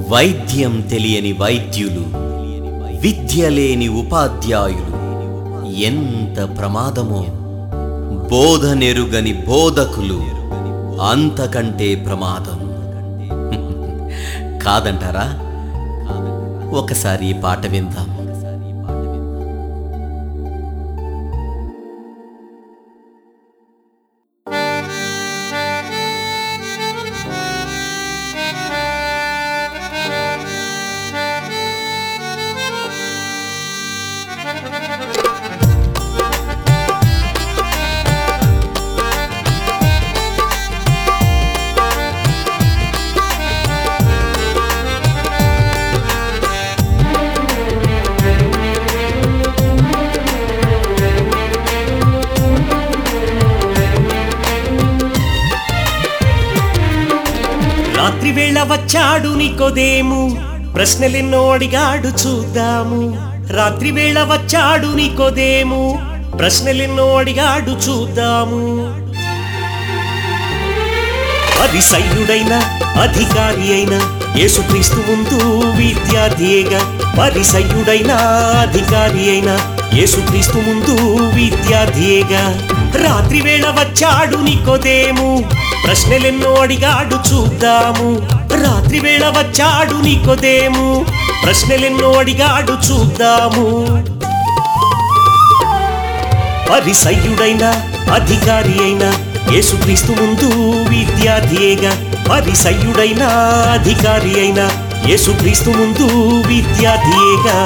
వైద్యం తెలియని వైద్యులు, విద్య లేని ఉపాధ్యాయులు ఎంత ప్రమాదమో. బోధనెరుగని బోధకులు అంతకంటే ప్రమాదం. కాదంటారా? ఒకసారి ఈ పాట విందాం. రాత్రివేళ వచ్చాడు నికోదేము, ప్రశ్నలెన్నో అడిగాడు చూద్దాము. రాత్రివేళ వచ్చాడు నికోదేము, ప్రశ్నలెన్నో అడిగాడు చూద్దాము. పరిసయ్యుడైన అధికారి అయిన యేసుక్రీస్తు ముందు విద్యార్థియేగా. పరిసయ్యుడైన అధికారి అయిన యేసుక్రీస్తు ముందు విద్యార్థియేగా. రాత్రివేళ వచ్చాడు నికోదేము, ప్రశ్నలెన్నో అడిగాడు చూద్దాము. రాత్రివేళ వచ్చాడు నికోదేము, ప్రశ్నలెన్నో అడిగాడు చూద్దాము. పరిసయ్యుడైన అధికారి అయిన యేసుక్రీస్తు ముందు విద్యార్థియేగా. పరిసయ్యుడైన అధికారి అయిన యేసుక్రీస్తు ముందు విద్యార్థియేగా.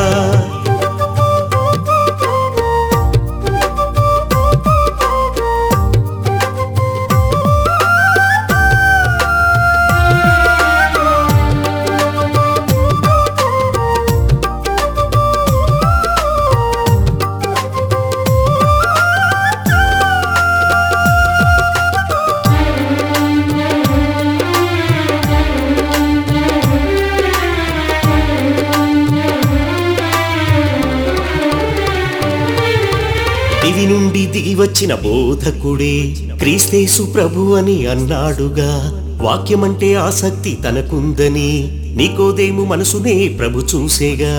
దివి నుండి దిగి వచ్చిన బోధకుడే క్రీస్తేసు ప్రభు అని అన్నాడుగా. వాక్యమంటే ఆసక్తి తనకుందని నికోదేము మనసునే ప్రభు చూసేగా.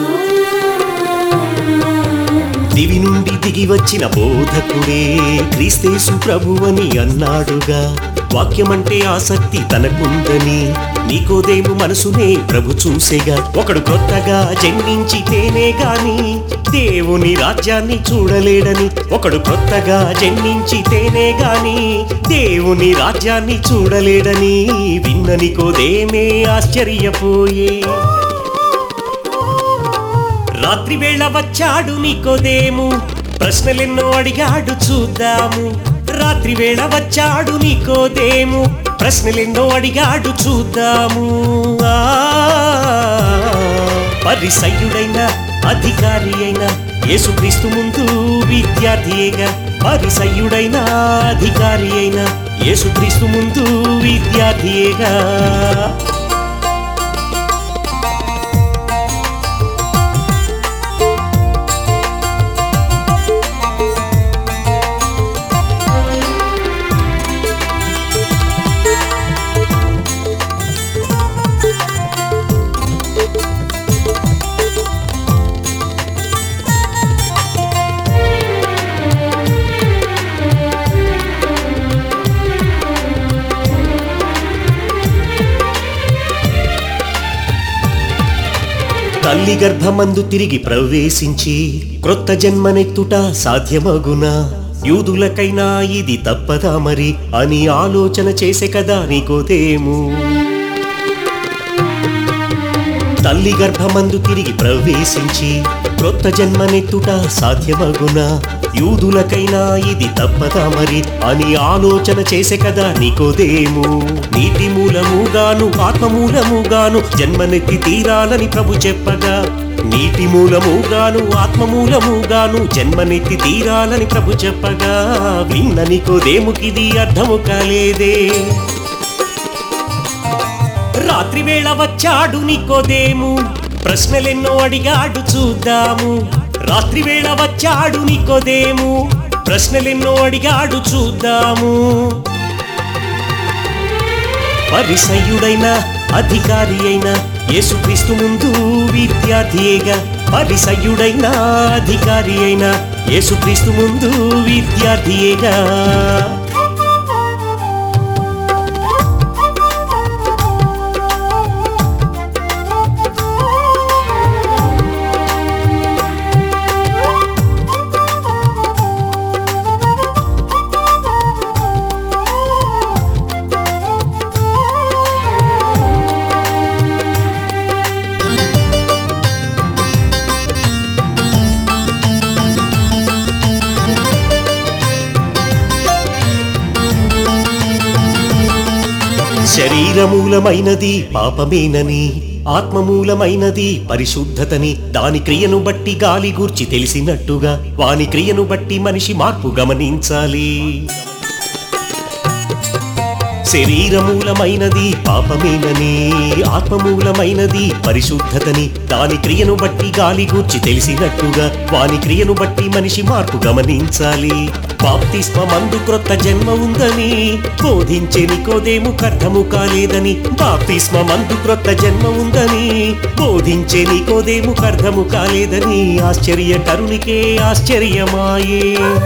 దివి నుండి దిగి వచ్చిన బోధకుడే క్రీస్తేసు ప్రభు అని అన్నాడుగా. వాక్యమంటే ఆసక్తి తనకుందని నికోదేము మనసునే ప్రభు చూసేగా. ఒకడు కొత్తగా జన్మించితేనే గాని దేవుని రాజ్యాన్ని చూడలేడని. ఒకడు కొత్తగా జన్మించితేనే గాని దేవుని రాజ్యాన్ని చూడలేడని విన్న నికోదేమే ఆశ్చర్యపోయే. రాత్రివేళ వచ్చాడు నికోదేము, ప్రశ్నలెన్నో అడిగాడు చూద్దాము. రాత్రివేళ వచ్చాడు నికోదేము, ప్రశ్నలెన్నో అడిగాడు చూద్దాము. పరిసయ్యుడైన అధికారి అయిన యేసుక్రీస్తు ముందు విద్యార్థియేగా. పరిసయ్యుడైన అధికారి అయిన యేసుక్రీస్తు ముందు విద్యార్థియేగా. తల్లి గర్భమందు తిరిగి ప్రవేశించి క్రొత్త జన్మనెత్తుట సాధ్యమగునా? యూదులకైనా ఇది తప్పదా మరి అని ఆలోచన చేసే కదా నికోదేము. తల్లి గర్భమందు తిరిగి ప్రవేశించి క్రొత్త జన్మనెత్తుట సాధ్యమగునా? యూదులకైనా ఇది తప్పదా మరి అని ఆలోచన చేసే కదా నికోదేము. నీటి మూలముగాను ఆత్మ మూలముగాను జన్మనెత్తి తీరాలని ప్రభు చెప్పగా. నీటి మూలముగాను ఆత్మ మూలముగాను జన్మనెత్తి తీరాలని ప్రభు చెప్పగా విన్న నికోదేముకిది అర్థము కాలేదే. రాత్రివేళ వచ్చాడు నికోదేము, ప్రశ్నలెన్నో అడిగాడు చూద్దాము. రాత్రివేళ వచ్చాడు నికోదేము, ప్రశ్నలెన్నో అడిగాడు చూద్దాము. పరిసయ్యుడైన అధికారి అయిన యేసుక్రీస్తు ముందు విద్యార్థియేగా పరిసయ్యుడైన అధికారి అయిన యేసుక్రీస్తు ముందు విద్యార్థియేగా శరీరమూలమైనది పాపమేనని ఆత్మమూలమైనది పరిశుద్ధతని దాని క్రియను బట్టి గాలి గూర్చి తెలిసినట్టుగా వాని క్రియను బట్టి మనిషి మార్పు గమనించాలి శరీరమూలమైనది పాపమేనని ఆత్మమూలమైనది పరిశుద్ధతని దాని క్రియను బట్టి గాలి గూర్చి తెలిసినట్టుగా వాని క్రియను బట్టి మనిషి మార్పు గమనించాలి బాప్తిస్మమందు క్రొత్త జన్మ ఉందని బోధించే నికోదేముకు అర్థము కాలేదని బాప్తిస్మమందు క్రొత్త జన్మ ఉందని బోధించే నికోదేముకు అర్థము కాలేదని ఆశ్చర్యకరునికే ఆశ్చర్యమాయే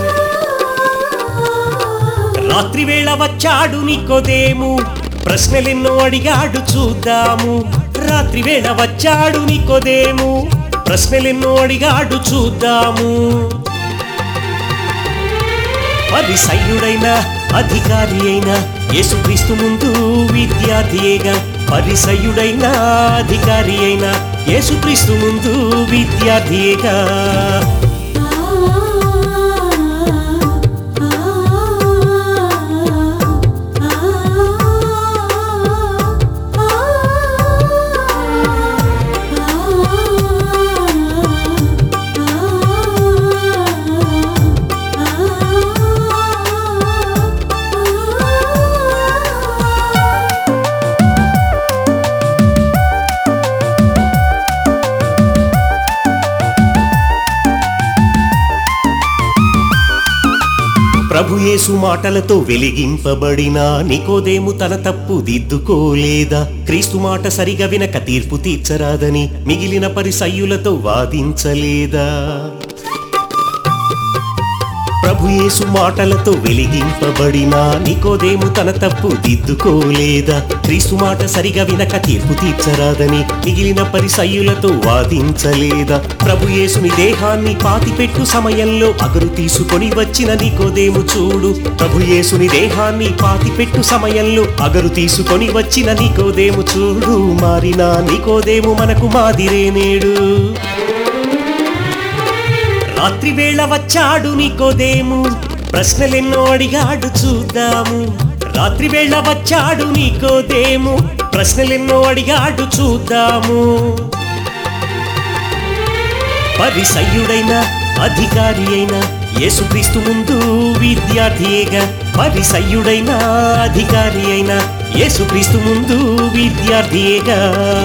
రాత్రివేళ వచ్చాడు నికోదేము ప్రశ్నలెన్నో అడిగాడు చూద్దాము రాత్రివేళ వచ్చాడు నికోదేము ప్రశ్నలెన్నో అడిగాడు చూద్దాము పరిసయ్యుడైన అధికారి అయిన యేసుక్రీస్తు ముందు విద్యార్థియేగా పరిసయ్యుడైన అధికారి అయిన యేసుక్రీస్తు ముందు విద్యార్థియేగా ప్రభుయేసు మాటలతో వెలిగింపబడిన నికోదేము తన తప్పు దిద్దుకోలేదా క్రీస్తు మాట సరిగా వినక తీర్పు తీర్చరాదని మిగిలిన పరిసయ్యులతో వాదించలేదా ప్రభుయేసు మాటలతో వెలిగింపబడిన నికోదేము తన తప్పు దిద్దుకోలేదా క్రీస్తు మాట సరిగా వినక తీర్పు తీర్చరాదని మిగిలిన పరిసయ్యులతో వాదించలేదా ప్రభుయేసుని దేహాన్ని పాతిపెట్టు సమయంలో అగరు తీసుకొని వచ్చిన నికోదేము చూడు ప్రభుయేసుని దేహాన్ని పాతిపెట్టు సమయంలో అగరు తీసుకొని వచ్చిన నికోదేము చూడు మారిన నికోదేము మనకు మాదిరే నేడు రాత్రివేళ వచ్చాడు నికోదేము ప్రశ్నలెన్నో అడిగాడు చూద్దాము రాత్రివేళ వచ్చాడు నికోదేము ప్రశ్నలెన్నో అడిగాడు చూద్దాము పరిసయ్యుడైన అధికారి అయిన యేసుక్రీస్తు ముందు విద్యార్థియేగా పరిసయ్యుడైన అధికారి అయిన యేసుక్రీస్తు ముందు విద్యార్థియేగా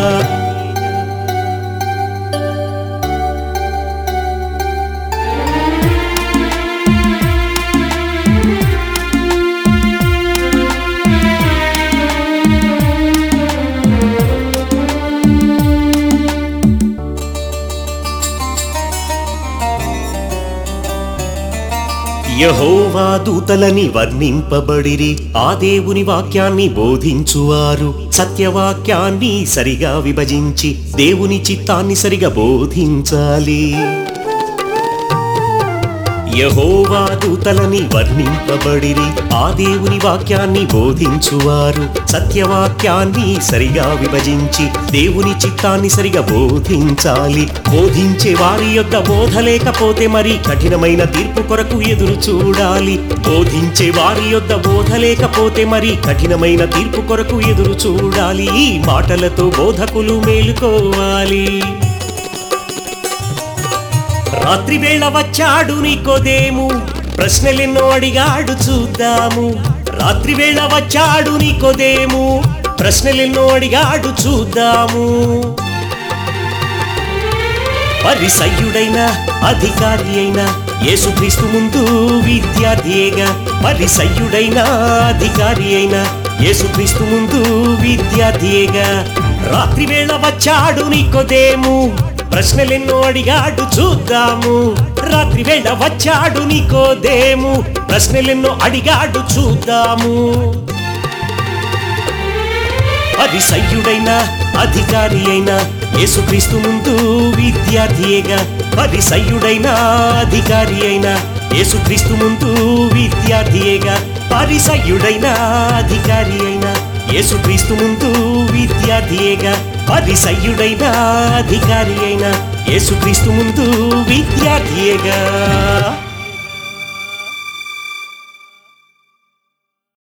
యెహోవా దూతలని వర్ణింపబడిరి ఆ దేవుని వాక్యాన్ని బోధించువారు సత్యవాక్యాన్ని సరిగా విభజించి దేవుని చిత్తాన్ని సరిగా బోధించాలి యెహోవా దూతలని వర్ణింపబడిరి ఆ దేవుని వాక్యాన్ని బోధించువారు సత్యవాక్యాన్ని సరిగా విభజించి దేవుని చిత్తాన్ని సరిగా బోధించాలి బోధించే వారి యొక్క బోధ లేకపోతే మరి కఠినమైన తీర్పు కొరకు ఎదురు చూడాలి బోధించే వారి యొక్క బోధ లేకపోతే మరి కఠినమైన తీర్పు కొరకు ఎదురు చూడాలి ఈ మాటలతో బోధకులు మేలుకోవాలి రాత్రివేళ వచ్చాడు నికోదేము ప్రశ్నలెన్నో అడిగాడు చూద్దాము రాత్రివేళ వచ్చాడు నికోదేము ప్రశ్నలెన్నో అడిగాడు చూద్దాము పరిసయ్యుడైన అధికారి అయిన యేసుక్రీస్తు ముందు విద్యార్థియేగా పరిసయ్యుడైన అధికారి అయిన యేసుక్రీస్తు ముందు విద్యార్థియేగా. రాత్రి వేళ వచ్చాడు నికోదేము, ప్రశ్నలెన్నో అడిగాడు చూద్దాము. రాత్రి వేళ వచ్చాడు నికోదేము, ప్రశ్నలెన్నో అడిగాడు చూద్దాము. పరిసయ్యుడైన అధికారి అయిన యేసుక్రీస్తు ముందు విద్యార్థియేగా. పరిసయ్యుడైన అధికారి అయిన యేసుక్రీస్తు ముందు విద్యార్థియేగా. పరిసయ్యుడైన అధికారి అయిన యేసుక్రీస్తు ముందు విద్యార్థియేగా. పరిసయ్యుడైన అధికారి అయిన యేసుక్రీస్తు ముందు విద్యార్థియేగా.